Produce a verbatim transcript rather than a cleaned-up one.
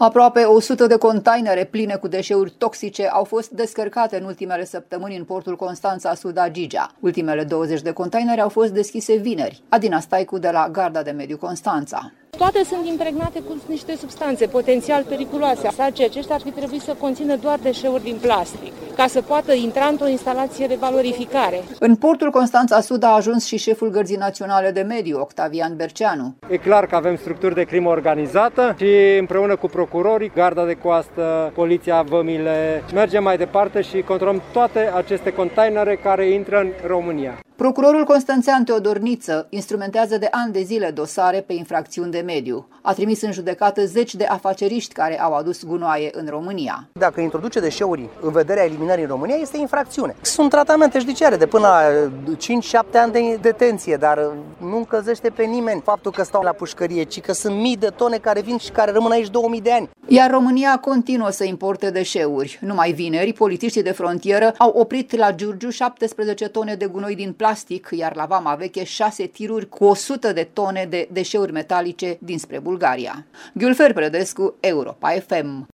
Aproape o sută de containere pline cu deșeuri toxice au fost descărcate în ultimele săptămâni în portul Constanța Sud-Agigea. Ultimele douăzeci de containere au fost deschise vineri. Adina Staicu de la Garda de Mediu Constanța. Toate sunt impregnate cu niște substanțe potențial periculoase. Sacii aceștia ar fi trebuit să conțină doar deșeuri din plastic, ca să poată intra într-o instalație de valorificare. În portul Constanța Sud a ajuns și șeful Gărzii Naționale de Mediu, Octavian Berceanu. E clar că avem structuri de crimă organizată și împreună cu procurorii, Garda de Coastă, Poliția, vămile, mergem mai departe și controlăm toate aceste containere care intră în România. Procurorul constanțean Teodor Niță instrumentează de ani de zile dosare pe infracțiuni de mediu. A trimis în judecată zeci de afaceriști care au adus gunoaie în România. Dacă introduce deșeuri în vederea eliminării în România, este infracțiune. Sunt tratamente judiciare de până la cinci șapte ani de detenție, dar nu încălzește pe nimeni faptul că stau la pușcărie, ci că sunt mii de tone care vin și care rămân aici două mii de ani. Iar România continuă să importe deșeuri. Numai vineri, polițiștii de frontieră au oprit la Giurgiu șaptesprezece tone de gunoi din plastic, iar la Vama Veche șase tiruri cu o sută de tone de deșeuri metalice dinspre Bulgaria. Gülfer Predescu, Europa F M.